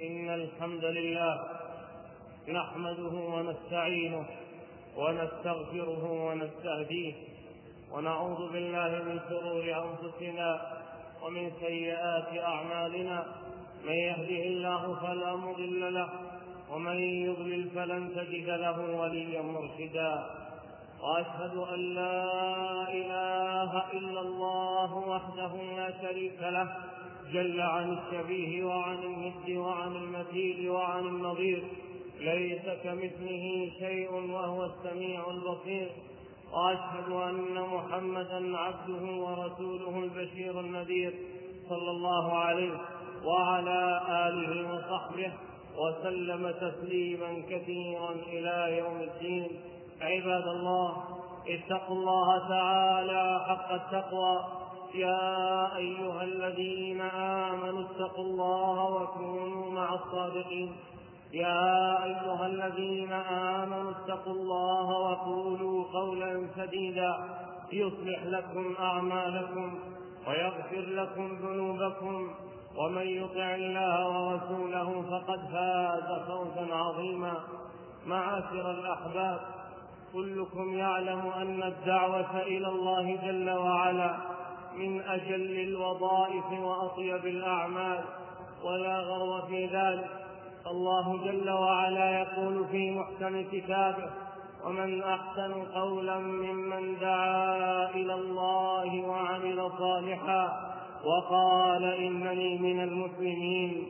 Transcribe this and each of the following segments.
إن الحمد لله نحمده ونستعينه ونستغفره ونستهديه ونعوذ بالله من شرور أنفسنا ومن سيئات أعمالنا. من يهده الله فلا مضل له ومن يضلل فلن تجد له وليا مرشدا. وأشهد أن لا إله إلا الله وحده لا شريك له جل عن الشبيه وعن الند وعن المثيل وعن النظير، ليس كمثله شيء وهو السميع البصير. وأشهد أن محمدا عبده ورسوله البشير النذير صلى الله عليه وعلى آله وصحبه وسلم تسليما كثيرا إلى يوم الدين. عباد الله، اتقوا الله تعالى حق التقوى. يا أيها الذين آمنوا اتقوا الله وكونوا مع الصادقين. يا أيها الذين آمنوا اتقوا الله وقولوا قولا سديدا يصلح لكم أعمالكم ويغفر لكم ذنوبكم، ومن يطع الله ورسوله فقد فاز فوزا عظيما. معاشر الأحباب، كلكم يعلم أن الدعوة إلى الله جل وعلا من أجل الوظائف وأطيب الأعمال، ولا غرو في ذلك. الله جل وعلا يقول في محكم كتابه: ومن أحسن قولا ممن دعا إلى الله وعمل صالحا وقال إنني من المسلمين.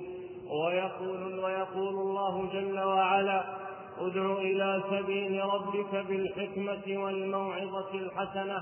ويقول الله جل وعلا: ادع إلى سبيل ربك بالحكمة والموعظة الحسنة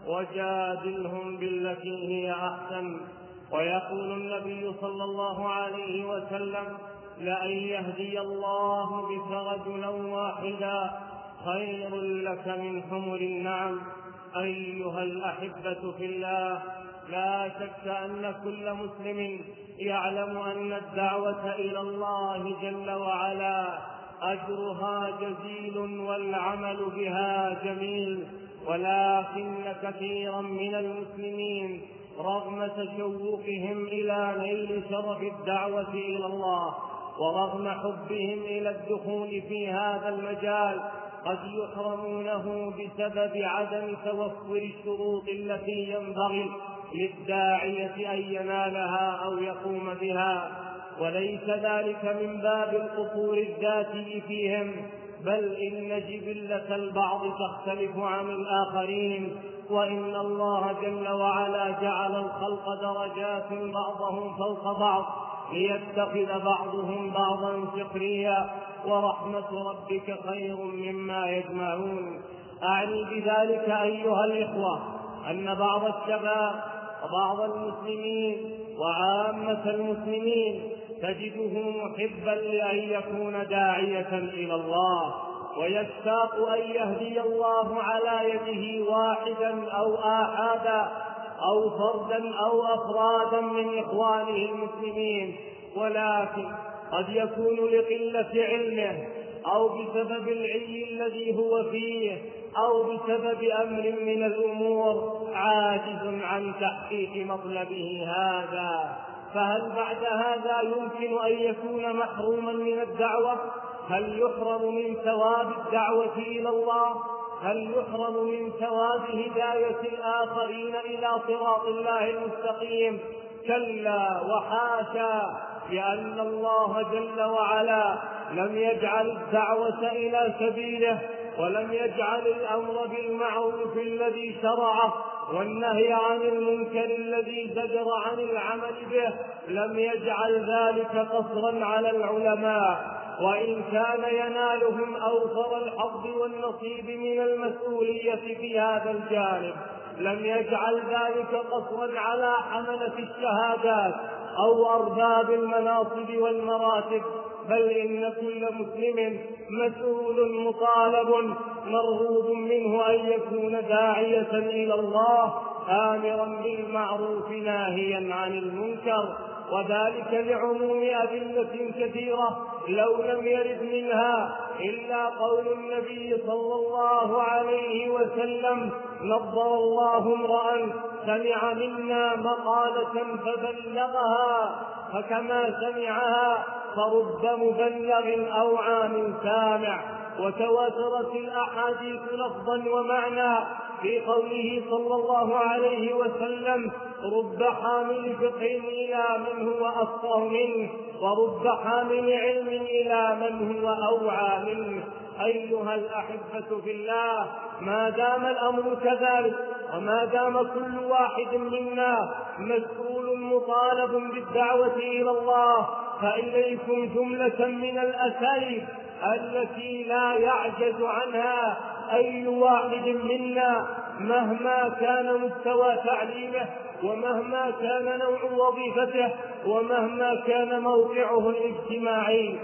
وجادلهم بالتي هي أحسن. ويقول النبي صلى الله عليه وسلم: لأن يهدي الله بك رجلا واحدا خير لك من حمر النعم. أيها الأحبة في الله، لا شك أن كل مسلم يعلم أن الدعوة إلى الله جل وعلا أجرها جزيل والعمل بها جميل، ولكن كثيرا من المسلمين رغم تشوقهم إلى نيل شرف الدعوة إلى الله ورغم حبهم إلى الدخول في هذا المجال قد يحرمونه بسبب عدم توفر الشروط التي ينبغي للداعية أن ينالها أو يقوم بها. وليس ذلك من باب القصور الذاتي فيهم، بل إن جبلة البعض تختلف عن الآخرين، وإن الله جل وعلا جعل الخلق درجات بعضهم فوق بعض ليتخذ بعضهم بعضا سخريا، ورحمة ربك خير مما يجمعون. أعني بذلك أيها الإخوة أن بعض الشباب وبعض المسلمين وعامة المسلمين تجده محبا لأن يكون داعية إلى الله، ويشتاق أن يهدي الله على يده واحدا أو آحادا أو فردا أو أفرادا من إخوانه المسلمين، ولكن قد يكون لقلة علمه أو بسبب العي الذي هو فيه أو بسبب أمر من الأمور عاجز عن تحقيق مطلبه هذا. فهل بعد هذا يمكن أن يكون محروما من الدعوة؟ هل يحرم من ثواب الدعوة إلى الله؟ هل يحرم من ثواب هداية الآخرين إلى صراط الله المستقيم؟ كلا وحاشا، لأن الله جل وعلا لم يجعل الدعوة إلى سبيله، ولم يجعل الأمر بالمعروف الذي شرعه والنهي عن المنكر الذي زجر عن العمل به، لم يجعل ذلك قصرا على العلماء، وإن كان ينالهم أوفر الحظ والنصيب من المسؤولية في هذا الجانب، لم يجعل ذلك قصرا على حملة الشهادات أو أرباب المناصب والمراتب، بل إن كل مسلم مسؤول مطالب مرغوب منه أن يكون داعية إلى الله آمرا بالمعروف ناهيا عن المنكر، وذلك لعموم أدلة كثيرة لو لم يرد منها إلا قول النبي صلى الله عليه وسلم: نضر الله امرأ سمع منا مقالة فبلغها فكما سمعها فرب مبلغ أوعى من سامع. وتواترت الأحاديث لفظا ومعنى في قوله صلى الله عليه وسلم: رب حامل فقه إلى من هو أفقه منه، ورب حامل علم إلى من هو أوعى منه. أيها الأحبة في الله، ما دام الأمر كذلك، وما دام كل واحد منا مسؤول مطالب بالدعوة إلى الله، فإليكم جملة من الأساليب التي لا يعجز عنها أي واحد منا مهما كان مستوى تعليمه، ومهما كان نوع وظيفته، ومهما كان موقعه الاجتماعي.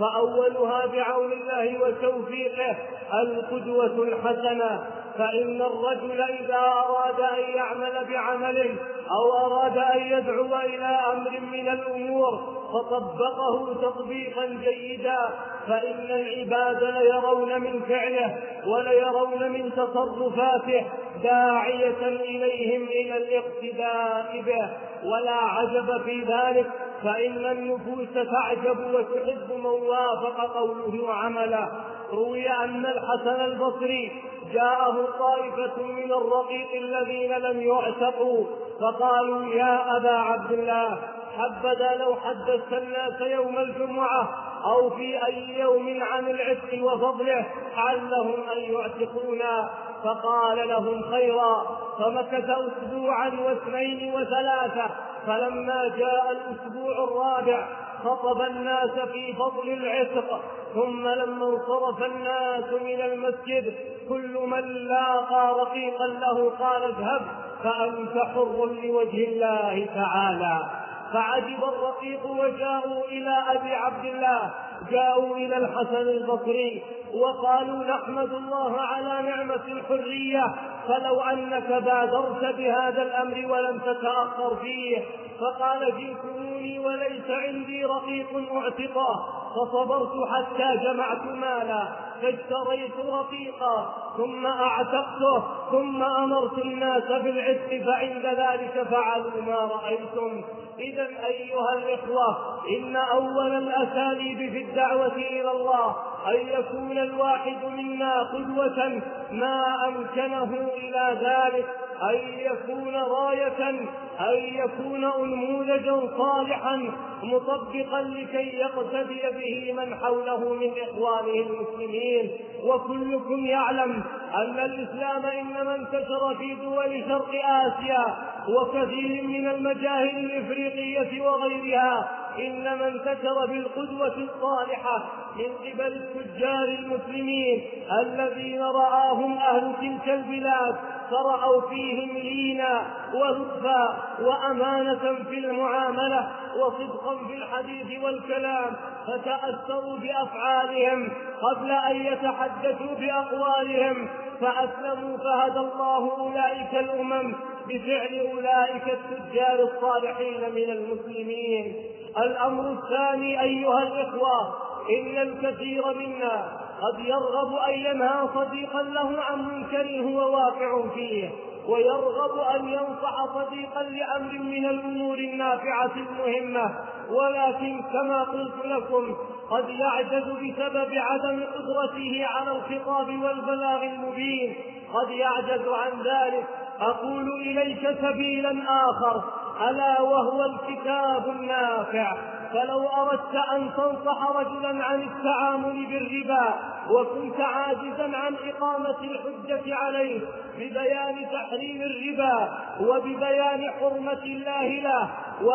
فأولها بعون الله وتوفيقه القدوة الحسنة. فإن الرجل إذا أراد أن يعمل بعمل أو أراد أن يدعو إلى أمر من الأمور فطبقه تطبيقا جيدا، فإن العباد ليرون من فعله وليرون من تصرفاته داعية إليهم إلى الاقتداء به. ولا عجب في ذلك، فإن النفوس تعجب وتحب من وافق قوله وعمله. روي أن الحسن البصري جاءه طائفة من الرقيق الذين لم يعتقوا فقالوا: يا أبا عبد الله، حبذا لو حدثت الناس يوم الجمعة أو في أي يوم عن العتق وفضله علهم أن يعتقونا. فقال لهم: خيرا. فمكث أسبوعا واثنين وثلاثة، فلما جاء الأسبوع الرابع خطب الناس في فضل العتق. ثم لما انصرف الناس من المسجد كل من لاقى رقيقا له قال: اذهب فأنت حر لوجه الله تعالى. فعجب الرقيق وجاءوا إلى أبي عبد الله، جاءوا إلى الحسن البصري وقالوا: نحمد الله على نعمة الحرية، فلو أنك بادرت بهذا الأمر ولم تتأخر فيه. فقال: جئتموني وليس عندي رقيق أعتقه، فصبرت حتى جمعت مالا فاشتريت رقيقا ثم أعتقته، ثم أمرت الناس بالعتق، فعند ذلك فعلوا ما رأيتم. إذا أيها الإخوة، إن أول الأساليب في الدعوة إلى الله أن يكون الواحد منا قدوة ما أمكنه إلى ذلك، أن يكون راية، أن يكون أنموذجا صالحا مطبقا لكي يقتدي به من حوله من إخوانه المسلمين. وكلكم يعلم أن الإسلام إنما انتشر في دول شرق آسيا وكثير من المجاهل الإفريقية وغيرها، إنما انتشر بالقدوة الصالحة من قبل التجار المسلمين الذين رآهم أهل تلك البلاد، فرأوا فيهم لينا ولطفا وأمانة في المعاملة وصدقا في الحديث والكلام، فتأثروا بأفعالهم قبل أن يتحدثوا بأقوالهم فأسلموا، فهدى الله أولئك الأمم بفعل أولئك التجار الصالحين من المسلمين. الأمر الثاني أيها الإخوة، إن الكثير منا قد يرغب أن ينهى صديقا له عن منكر هو واقع فيه، ويرغب أن ينصح صديقا لأمر من الأمور النافعة المهمة، ولكن كما قلت لكم قد يعجز بسبب عدم قدرته على الخطاب والبلاغ المبين، قد يعجز عن ذلك. أقول إليك سبيلا آخر ألا وهو الكتاب النافع. فلو أردت أن تنصح رجلا عن التعامل بالربا وكنت عاجزا عن إقامة الحجة عليه ببيان تحريم الربا وببيان حرمة الله له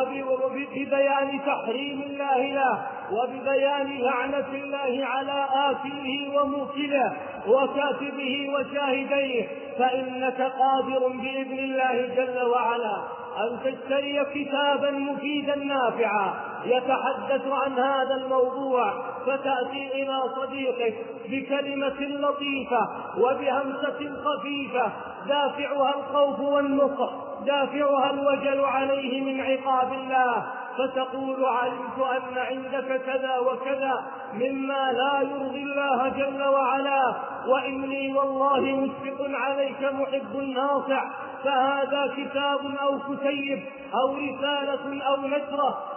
وببيان تحريم الله له وببيان لعنة الله على آكله وموكله وكاتبه وشاهديه، فإنك قادر بإذن الله جل وعلا أن تشتري كتابا مفيدا نافعا يتحدث عن هذا الموضوع، فتأتي إلى صديقك بكلمة لطيفة وبهمسة خفيفة دافعها الخوف والنصح، دافعها الوجل عليه من عقاب الله، فتقول: علمت أن عندك كذا وكذا مما لا يرضي الله جل وعلا، وإني والله مشفق عليك محب ناصع، فهذا كتاب أو كتيب أو رسالة أو نشرة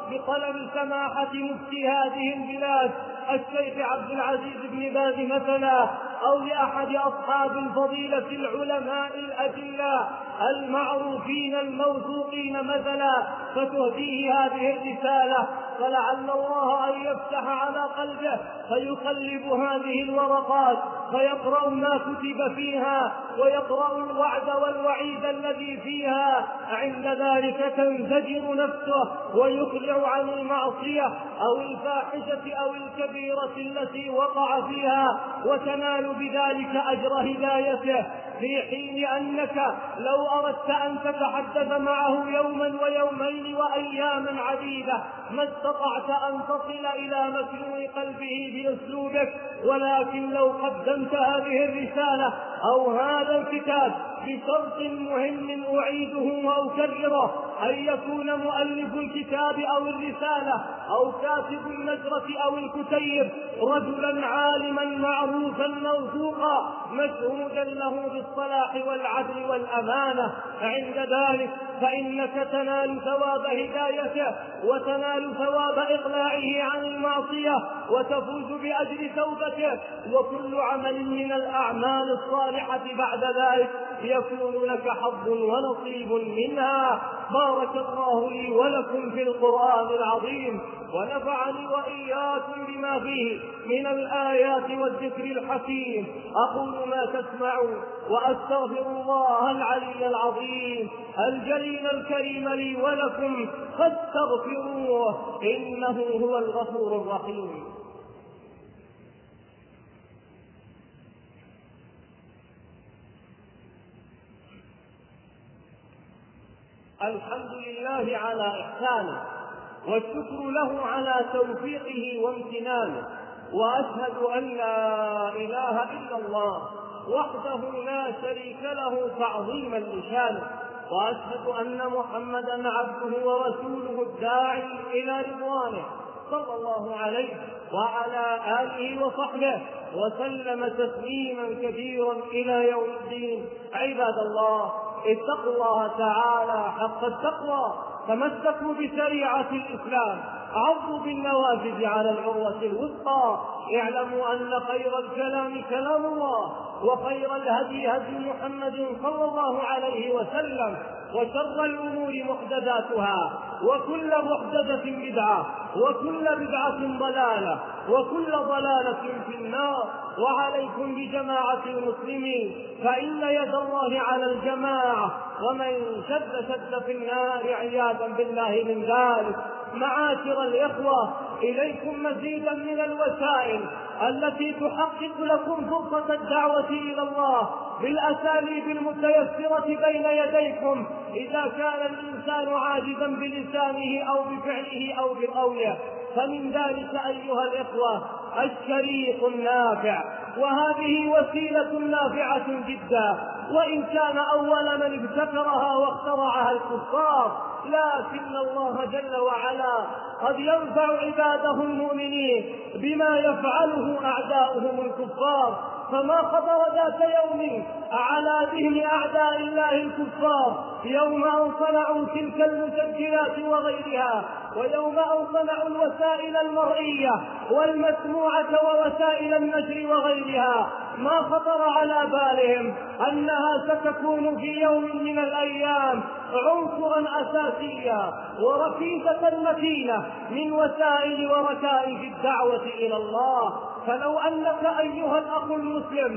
بقلم سماحة مفتي هذه البلاد الشيخ عبد العزيز بن باز مثلا، أو لأحد أصحاب الفضيلة العلماء الأجلاء المعروفين الموثوقين مثلا، فتهديه هذه الرسالة، فلعل الله أن يفتح على قلبه فيقلب هذه الورقات فيقرأ ما كتب فيها ويقرأ الوعد والوعيد الذي فيها. عند ذلك تنزجر نفسه ويقلع عن المعصية أو الفاحشة أو الكبيرة التي وقع فيها، وتنال بذلك أجر هدايته، في حين أنك لو أردت أن تتحدث معه يوما ويومين وأياما عديدة ما استطعت أن تصل إلى مكنون قلبه بأسلوبك. ولكن لو قدمت هذه الرسالة أو هذا الكتاب بشرط مهم أعيده وأكرره، أن يكون مؤلف الكتاب أو الرسالة أو كاتب النشرة أو الكتيب رجلا عالما معروفا موثوقا مشهودا له بالصلاح والعدل والأمانة. عند ذلك فإنك تنال ثواب هدايته وتنال ثواب إقلاعه عن المعصية وتفوز بأجر توبته، وكل عمل من الأعمال الصالحة بعد ذلك يكون لك حظ ونصيب منها. بارك الله لي ولكم في القرآن العظيم، ونفعني وإياكم بما فيه من الآيات والذكر الحكيم. أقول ما تسمعون وأستغفر الله العلي العظيم الجليل الكريم لي ولكم فاستغفروه إنه هو الغفور الرحيم. الحمد لله على إحسانه، والشكر له على توفيقه وامتنانه، وأشهد أن لا إله إلا الله وحده لا شريك له تعظيما لشانه، وأشهد أن محمدا عبده ورسوله الداعي إلى رضوانه صلى الله عليه وعلى آله وصحبه وسلم تسليما كثيرا إلى يوم الدين. عباد الله، اتقوا الله تعالى حق التقوى، تمسكوا بشريعة الإسلام، عضوا بالنواجذ على العروة الوثقى. اعلموا أن خير الكلام كلام الله، وخير الهدي هدي محمد صلى الله عليه وسلم، وشر الأمور محدثاتها، وكل محدثة بدعة، وكل بدعة ضلالة، وكل ضلالة في النار. وعليكم بجماعة المسلمين، فإن يد الله على الجماعة، ومن شد في النار عياذا بالله من ذلك. معاشر الإخوة، إليكم مزيدا من الوسائل التي تحقق لكم فرصة الدعوة إلى الله بالأساليب المتيسرة بين يديكم إذا كان الإنسان عاجزا بلسانه أو بفعله أو بقوله. فمن ذلك أيها الإخوة الشريط النافع، وهذه وسيلة نافعة جدا، وإن كان أول من ابتكرها واخترعها الكفار، لكن الله جل وعلا قد ينفع عباده المؤمنين بما يفعله أعداؤهم الكفار. فما خطر ذات يوم على ذهن أعداء الله الكفار يوم أن صنعوا تلك المسجلات وغيرها، ويوم أن صنعوا الوسائل المرئية والمسموعة ووسائل النشر وغيرها، ما خطر على بالهم أنها ستكون في يوم من الأيام عنصرا أساسيا وركيزة متينة من وسائل وركائز الدعوة إلى الله. فلو أنك أيها الأخ المسلم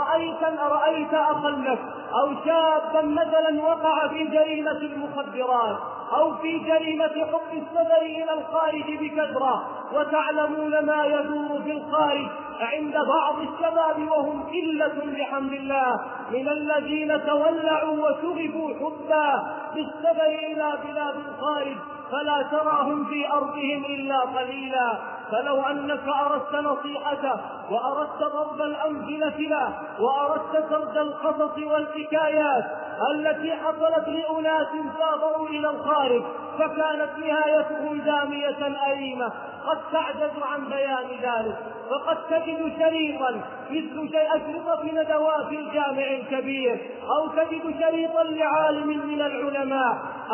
رأيت أخا لك أو شابا مثلا وقع في جريمة المخدرات أو في جريمة حب السفر إلى الخارج بكثرة، وتعلمون ما يدور في الخارج عند بعض الشباب وهم قلة بحمد الله من الذين تولعوا وشغفوا حبا بالسفر إلى بلاد الخارج، فلا تراهم في أرضهم إلا قليلا. فلو أنك أردت نصيحته وأردت ضرب الأمثلة له وأردت سرد القصص والحكايات التي حصلت لأناس سافروا إلى الخارج فكانت نهايتهم دامية أليمة قد تعجز عن بيان ذلك. فقد تجد شريطا مثل أشرطة ندوات الجامع الكبير، أو تجد شريطا لعالم من العلماء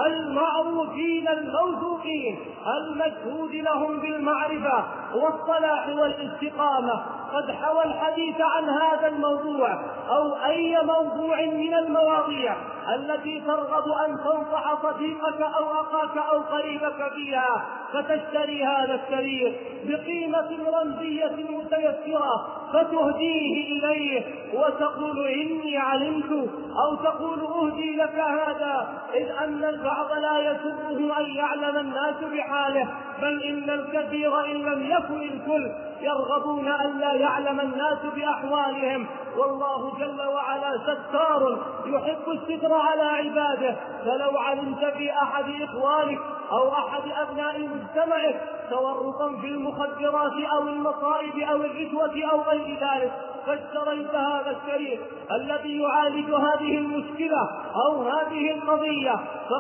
المعروفين الموثوقين المشهود لهم بالمعرفة والصلاح والاستقامة قد حوى الحديث عن هذا الموضوع أو أي موضوع من المواضيع التي ترغب أن تنصح صديقك أو أخاك أو قريبك فيها، فتشتري هذا الشريط بقيمة رمزية متيسرة فتهديه إليه وتقول إني علمت، أو تقول أهدي لك هذا، إذ أن البعض لا يسره أن يعلم الناس بحاله، بل إن الكثير إن لم يكن الكل يرغبون أن لا يعلم الناس بأحوالهم. والله جل وعلا ستار يحب الستر على عباده، فلو علمت في أحد إخوانك أو أحد أبناء مجتمعك تورطا في المخدرات أو المصائب أو الرشوة أو غير ذلك، فاشتريت هذا الشريط الذي يعالج هذه المشكلة أو هذه القضية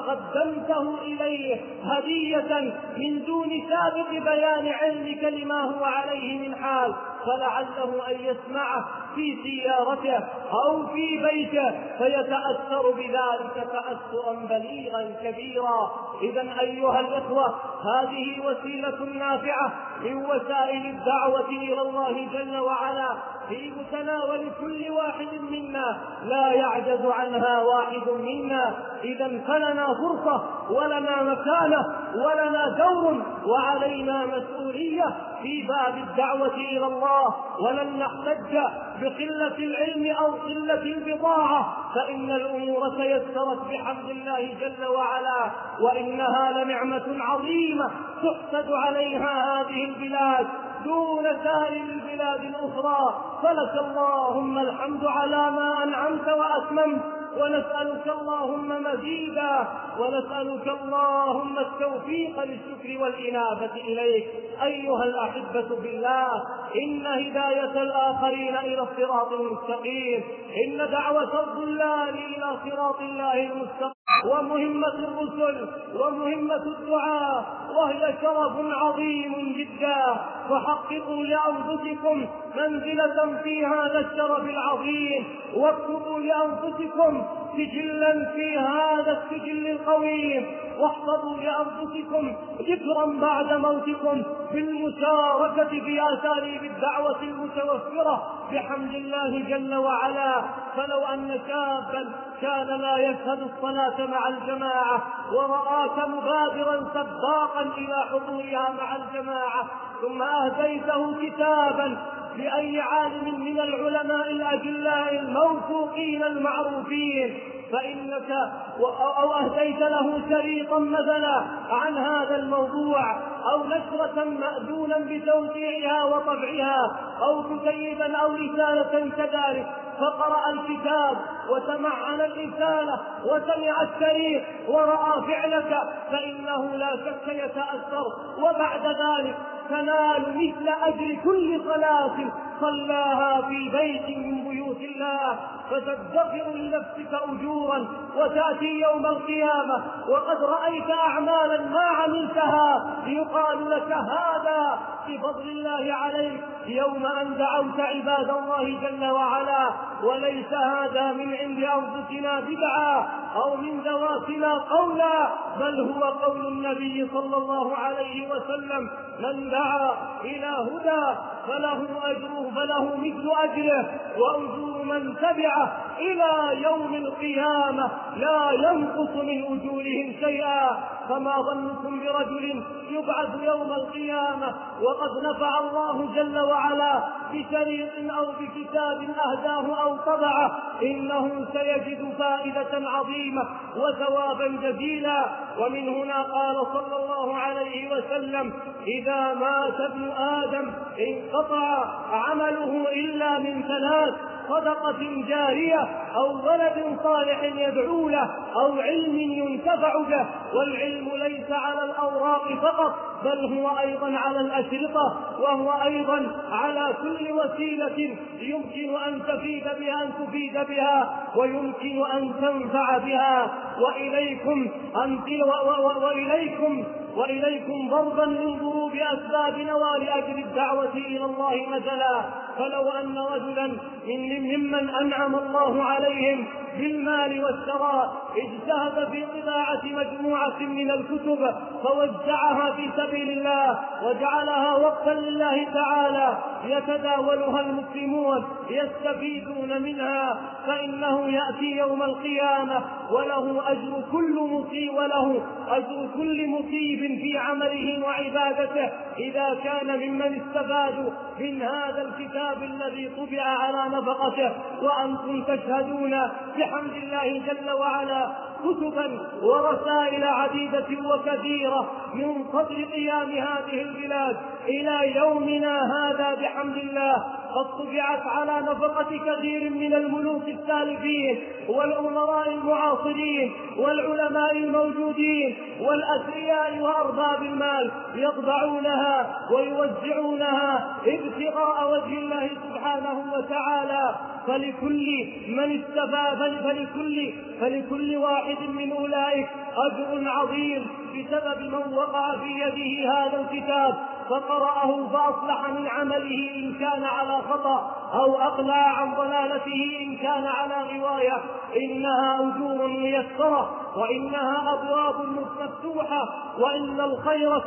فقدمته إليه هدية من دون سابق بيان علمك لما هو عليه من حال، فلعله أن يسمعه في سيارته أو في بيته فيتأثر بذلك تأثرا بليغا كبيرا. إذن أيها الإخوة، هذه وسيلة نافعة من وسائل الدعوة إلى الله جل وعلا في متناول كل واحد منا، لا يعجز عنها واحد منا. إذن فلنا فرصة ولنا مكانة ولنا دور وعلينا مسؤولية في باب الدعوة إلى الله، ولن نحتج بقلة العلم أو قلة البضاعة، فإن الأمور تيسرت بحمد الله جل وعلا، وإنها لنعمة عظيمة تحسد عليها هذه البلاد دون سائر البلاد الأخرى. فلك اللهم الحمد على ما أنعمت وأتممت، ونسألك اللهم مزيدا، ونسألك اللهم التوفيق للشكر والإنابة إليك. أيها الأحبة بالله، إن هداية الآخرين إلى الصراط المستقيم، إن دعوة الضلال إلى صراط الله المستقيم ومهمة الرسل ومهمة الدعاء، وهي شرف عظيم جدا، فحققوا لأنفسكم منزلة في هذا الشرف العظيم، واكتبوا لأنفسكم سجلا في هذا السجل القويم، واحفظوا لأنفسكم ذكرا بعد موتكم بالمشاركة في آثار الدعوة المتوفرة بحمد الله جل وعلا. فلو أن شابا كان لا يشهد الصلاة مع الجماعة ورآك مبادرا سباقا إلى حضورها مع الجماعة، ثم أهديته كتابا لأي عالم من العلماء الأجلاء الموثوقين المعروفين، فإنك أو أهديت له شريطا مثلا عن هذا الموضوع، أو نشرة مأذونا بتوزيعها وطبعها، أو كتيبا أو رسالة كذلك، فقرأ الكتاب وسمع الرسالة وسمع الشريط ورأى فعلك، فإنه لا شك يتأثر، وبعد ذلك تنال مثل أجر كل صلاة صلاها في بيت من بيوت الله، فتدخر لنفسك أجورا، وتأتي يوم القيامة وقد رأيت أعمالا ما عملتها ليقال لك هذا بفضل الله عليك يوم أن دعوت عباد الله جل وعلا، وليس هذا من عند أنفسنا بدعة أو من ذواتنا قولا، بل هو قول النبي صلى الله عليه وسلم: من دعا إلى هدى فله مثل أجره وأجور من تبعه إلى يوم القيامة لا ينقص من أجورهم شيئا. فما ظنكم برجل يبعث يوم القيامة وقد نفع الله جل وعلا بشريط أو بكتاب أهداه أو طبعه، إنه سيجد فائدة عظيمة وثوابا جزيلا. ومن هنا قال صلى الله عليه وسلم: إذا مات ابن آدم انقطع عمله إلا من ثلاث: صدقة جارية أو ولد صالح يدعو له أو علم ينتفع به. والعلم ليس على الأوراق فقط، بل هو أيضا على الأشرطة، وهو أيضا على كل وسيلة يمكن أن تفيد بها ويمكن أن تنفع بها. وإليكم ضربا من ضروب أسباب نوال أجل الدعوة إلى الله مثلا. فلو أن رجلا ممن أنعم الله عليهم بالمال والثراء اجتهد في طباعة مجموعة من الكتب فوزعها في سبيل الله وجعلها وقفا لله تعالى يتداولها المسلمون يستفيدون منها، فإنه يأتي يوم القيامة وله أجر كل مصيب في عمله وعبادته إذا كان ممن استفادوا من هذا الكتاب الذي طبع على نفقته. وأنتم تشهدون بحمد الله جل وعلا كتبا ورسائل عديدة وكثيرة من صدر قيام هذه البلاد إلى يومنا هذا بحمد الله قد طبعت على نفقة كثير من الملوك السالفين والأمراء المعاصرين والعلماء الموجودين والأثرياء وأرباب المال، يطبعونها ويوزعونها ابتغاء وجه الله سبحانه وتعالى. فلكل واحد من أولئك أجر عظيم بسبب من وقع في يده هذا الكتاب فقرأه فأصلح من عمله إن كان على خطأ أو أقلع عن ضلالته إن كان على غواية. إنها أجور ميسرة وإنها أبواب مفتوحة، وإن الخير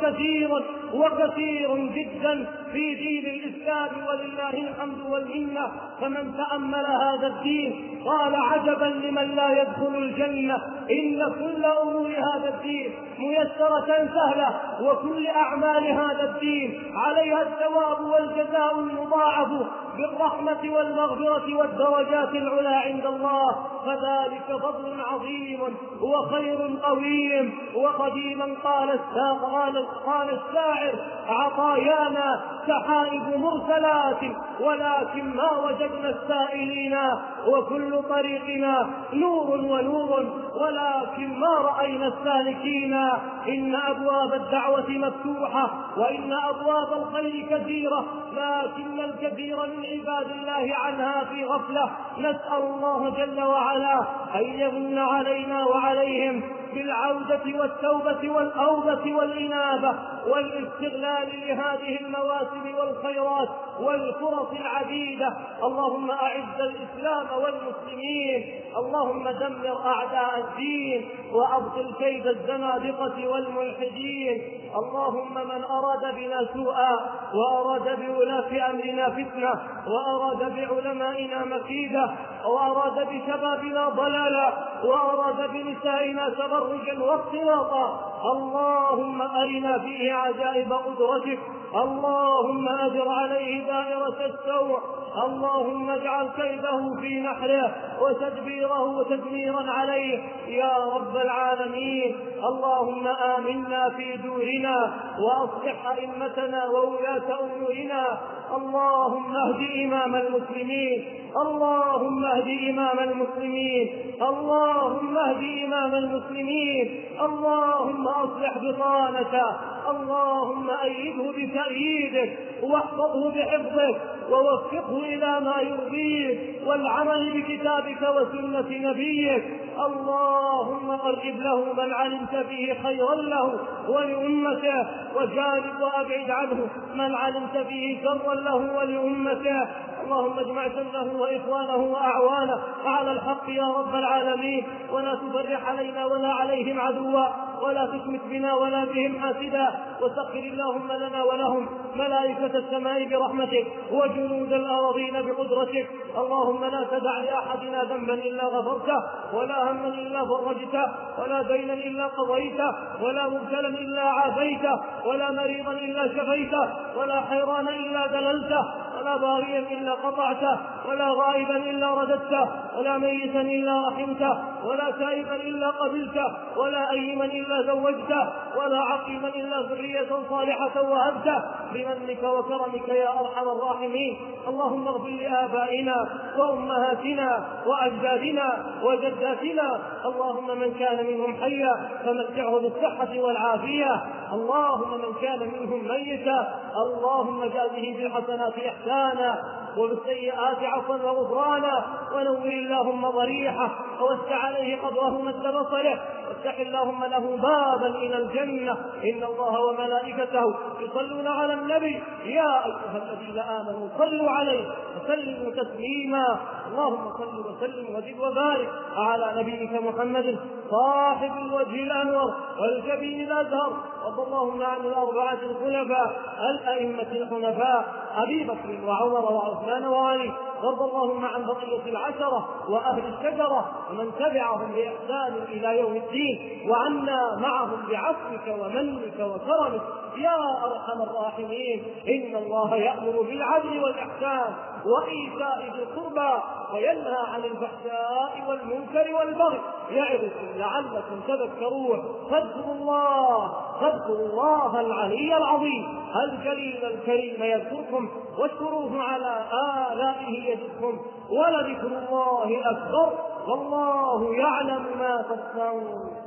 كثير جدا في دين الإسلام ولله الحمد والمنة. فمن تأمل هذا الدين قال عجبا لمن لا يدخل الجنة، إن كل أمور هذا الدين ميسرة سهلة، وكل أعمال هذا الدين عليها الثواب والجزاء المضاعف بالرحمة والمغفرة والدرجات العلى عند الله. فذلك فضل عظيم وخير قويم. وقديما قال الشاعر عطايانا سحائب مرسلات ولكن ما وجدنا السائلين، وكل طريقنا نور ونور ولكن ما رأينا السالكين. إن أبواب الدعوة مفتوحة وإن أبواب الخير كثيرة، لكن الكثير من عباد الله عنها في غفلة. نسأل الله جل وعلا أن يمن علينا وعليهم بالعودة والتوبة والأوبة والإنابة والاستغلال لهذه المواسم والخيرات والفرص العديدة. اللهم أعز الإسلام والمسلمين، اللهم دمر أعداء الدين وأبطل كيد الزنادقة والملحدين. اللهم من أراد بنا سوءا وأراد بولاة أمرنا فتنة وأراد بعلمائنا مكيدة وأراد بشبابنا ضلالا وأراد بنسائنا تبرجا واختلاطا، اللهم أرنا فيه عجائب قدرتك، اللهم أجر عليه دائرة السوء، اللهم اجعل كيده في نحره وتدبيره تدميرا عليه يا رب العالمين. اللهم آمنا في دورنا وأصلح أئمتنا وولاة أمورنا. اللهم اهد إمام المسلمين، اللهم اهد إمام المسلمين، اللهم اهد إمام المسلمين، اللهم أصلح بطانته، اللهم أيده بتأييدك واحفظه بحفظك ووفقه إلى ما يرضيك والعمل بكتابك وسنة نبيك. اللهم قرب له من علمت فيه خيرا له ولأمته، وجانب وأبعد عنه من علمت فيه شرا له ولأمته. اللهم اجمع شمله وإخوانه وأعوانه على الحق يا رب العالمين، ولا تفرح علينا ولا عليهم عدوا، ولا تشمت بنا ولا بهم حاسدا. وسخر اللهم لنا ولهم ملائكة السماء برحمتك وجنود الأراضين بقدرتك. اللهم لا تدع لأحدنا ذنبا إلا غفرته، ولا هما إلا فرجته، ولا دينا إلا قضيته، ولا مبتلا إلا عافيته، ولا مريضا إلا شفيته، ولا حيران إلا دللته، ولا باغيا إلا قطعته، ولا غائبا إلا رددته، ولا ميتا إلا رحمته، ولا تائبا إلا قبلته، ولا أيما إلا زوجته، ولا عقيما إلا ذرية صالحة وهبته بمنك وكرمك يا أرحم الراحمين. اللهم اغفر لآبائنا وأمهاتنا وأجدادنا وجداتنا، اللهم من كان منهم حيا فمتعه بالصحة والعافية، اللهم من كان منهم ميتا اللهم جازه بالحسنات إحسانا وبالسيئات عفوا وغفرانا، ونور اللهم ضريحه ووسع عليه قبره مد بصره، وافتح اللهم له بابا إلى الجنة. إن الله وملائكته يصلون على النبي يا أيها الذين آمنوا صلوا عليه وسلموا تسليما. اللهم صل وسلم وزد وبارك على نبيك محمد صاحب الوجه الأنور والجبين الأزهر، وارض اللهم عن الأربعة الخلفاء الأئمة الحنفاء أبي بكر وعمر وعثمان وعلي، وارض اللهم عن بقية العشرة وأهل الشجرة ومن تبعهم بإحسان إلى يوم الدين، وعنا معهم بعفوك ومنك وكرمك يا أرحم الراحمين. إن الله يأمر بالعدل والإحسان وإيتاء ذي القربى وينهى عن الفحشاء والمنكر والبغي يعظكم لعلكم تذكرون. فاذكروا الله العلي العظيم الجليل الكريم يذكركم، واشكروه على آلائه يزدكم، ولذكر الله أكبر والله يعلم ما تصنعون.